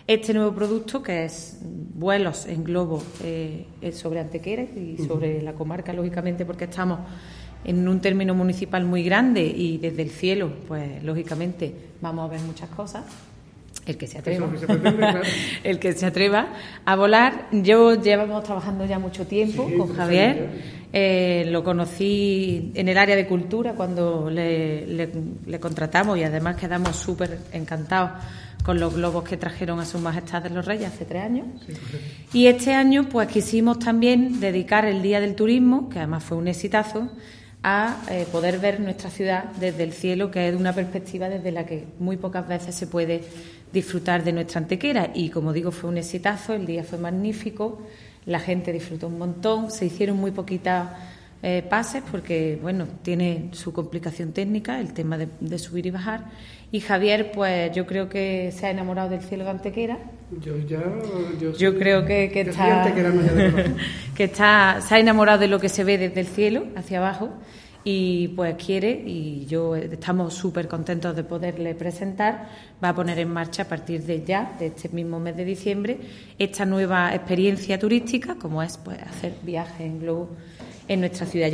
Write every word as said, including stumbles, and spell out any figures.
este nuevo producto, que es vuelos en globo eh, sobre Antequera y sobre uh-huh. la comarca, lógicamente, porque estamos en un término municipal muy grande y desde el cielo, pues lógicamente vamos a ver muchas cosas. El que se atreva, que se pretende, claro. el que se atreva a volar. Yo llevamos trabajando ya mucho tiempo sí, con Javier. Eh, lo conocí en el área de cultura cuando le, le, le contratamos y además quedamos súper encantados con los globos que trajeron a Sus Majestades los Reyes hace tres años. Sí, y este año pues quisimos también dedicar el Día del Turismo, que además fue un exitazo, a eh, poder ver nuestra ciudad desde el cielo, que es una perspectiva desde la que muy pocas veces se puede disfrutar de nuestra Antequera. Y como digo, fue un exitazo, el día fue magnífico, la gente disfrutó un montón, se hicieron muy poquitas eh, pases porque, bueno, tiene su complicación técnica, el tema de, de subir y bajar. Y Javier, pues yo creo que se ha enamorado del cielo de Antequera. Yo ya... Yo, yo creo que, que está... que está... Se ha enamorado de lo que se ve desde el cielo hacia abajo y pues quiere, y yo estamos súper contentos de poderle presentar, va a poner en marcha a partir de ya, de este mismo mes de diciembre, esta nueva experiencia turística, como es pues hacer viajes en globo en nuestra ciudad.